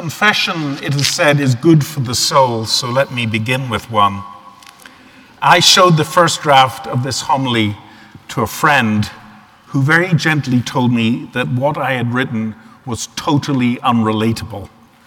Confession, it is said, is good for the soul, so let me begin with one. I showed the first draft of this homily to a friend who very gently told me that what I had written was totally unrelatable.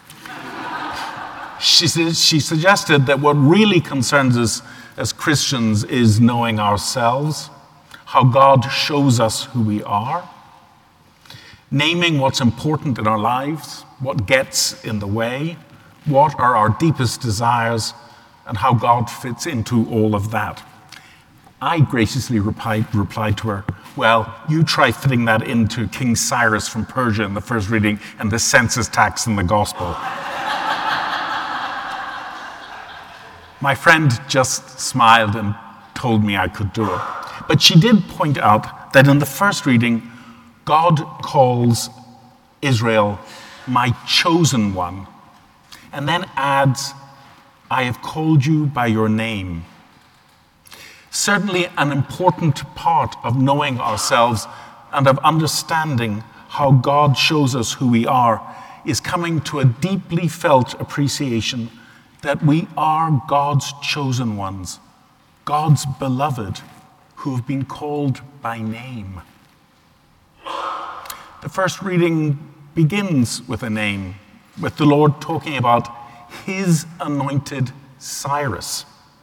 She suggested that what really concerns us as Christians is knowing ourselves, how God shows us who we are, naming what's important in our lives, what gets in the way, what are our deepest desires, and how God fits into all of that. I graciously replied to her, well, you try fitting that into King Cyrus from Persia in the first reading and the census tax in the gospel. My friend just smiled and told me I could do it. But she did point out that in the first reading, God calls Israel my chosen one, and then adds, I have called you by your name. Certainly an important part of knowing ourselves and of understanding how God shows us who we are is coming to a deeply felt appreciation that we are God's chosen ones, God's beloved, who have been called by name. The first reading begins with a name, with the Lord talking about his anointed Cyrus.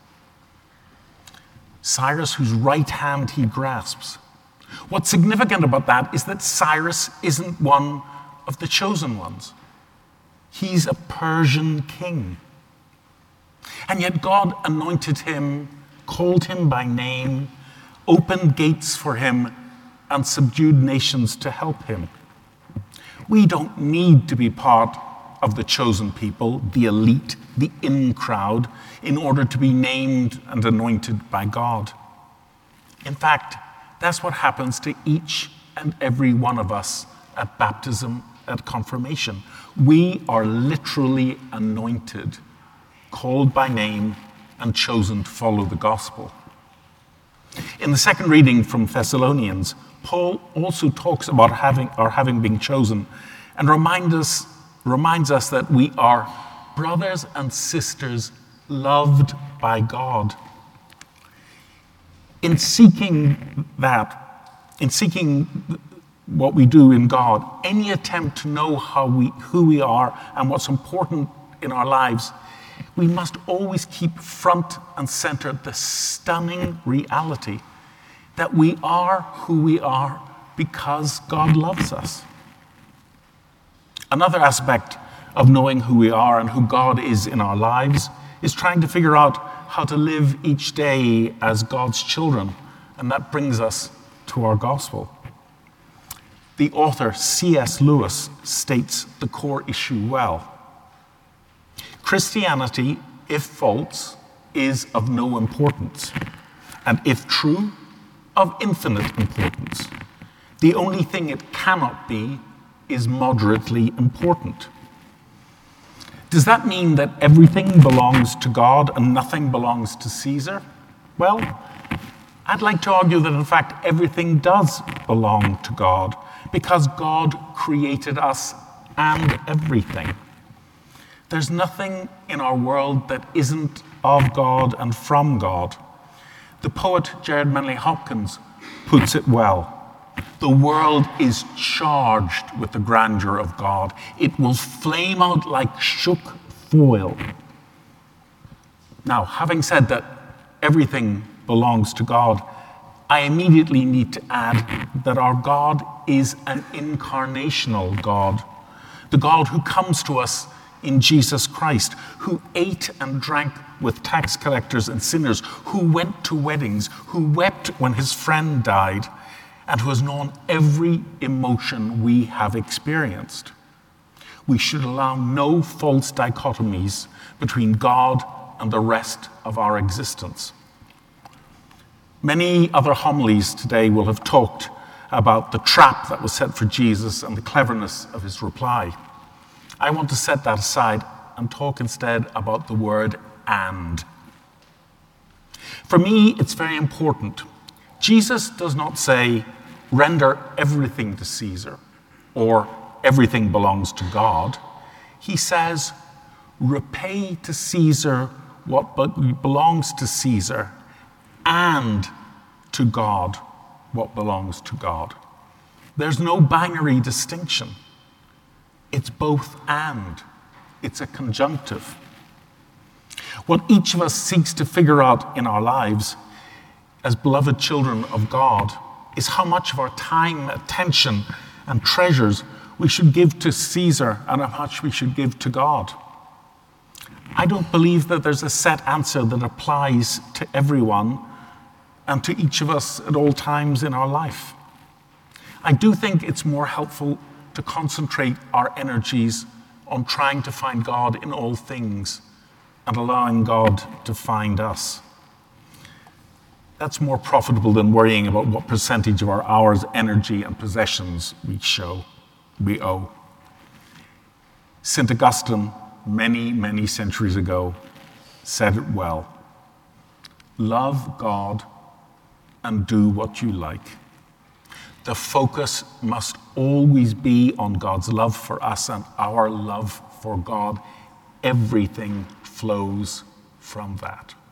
Cyrus, whose right hand he grasps. What's significant about that is that Cyrus isn't one of the chosen ones. He's a Persian king. And yet God anointed him, called him by name, opened gates for him, and subdued nations to help him. We don't need to be part of the chosen people, the elite, the in crowd, in order to be named and anointed by God. In fact, that's what happens to each and every one of us at baptism, at confirmation. We are literally anointed, called by name, and chosen to follow the gospel. In the second reading from Thessalonians, Paul also talks about having been chosen and reminds us that we are brothers and sisters loved by God. In seeking what we do in God, any attempt to know who we are and what's important in our lives, we must always keep front and center the stunning reality that we are who we are because God loves us. Another aspect of knowing who we are and who God is in our lives is trying to figure out how to live each day as God's children, and that brings us to our gospel. The author C.S. Lewis states the core issue well. Christianity, if false, is of no importance, and if true, of infinite importance. The only thing it cannot be is moderately important. Does that mean that everything belongs to God and nothing belongs to Caesar? Well, I'd like to argue that in fact everything does belong to God because God created us and everything. There's nothing in our world that isn't of God and from God. The poet Jared Manley Hopkins puts it well. The world is charged with the grandeur of God. It will flame out like shook foil. Now, having said that everything belongs to God, I immediately need to add that our God is an incarnational God, the God who comes to us in Jesus Christ, who ate and drank with tax collectors and sinners, who went to weddings, who wept when his friend died, and who has known every emotion we have experienced. We should allow no false dichotomies between God and the rest of our existence. Many other homilies today will have talked about the trap that was set for Jesus and the cleverness of his reply. I want to set that aside and talk instead about the word "and." For me, it's very important. Jesus does not say, render everything to Caesar, or everything belongs to God. he says, repay to Caesar what belongs to Caesar, and to God what belongs to God. There's no binary distinction. It's both and. It's a conjunctive. What each of us seeks to figure out in our lives as beloved children of God is how much of our time, attention, and treasures we should give to Caesar and how much we should give to God. I don't believe that there's a set answer that applies to everyone and to each of us at all times in our life. I do think it's more helpful to concentrate our energies on trying to find God in all things and allowing God to find us. That's more profitable than worrying about what percentage of our hours, energy, and possessions we owe. St. Augustine, many, many centuries ago, said it well. Love God and do what you like. The focus must always be on God's love for us and our love for God. Everything flows from that.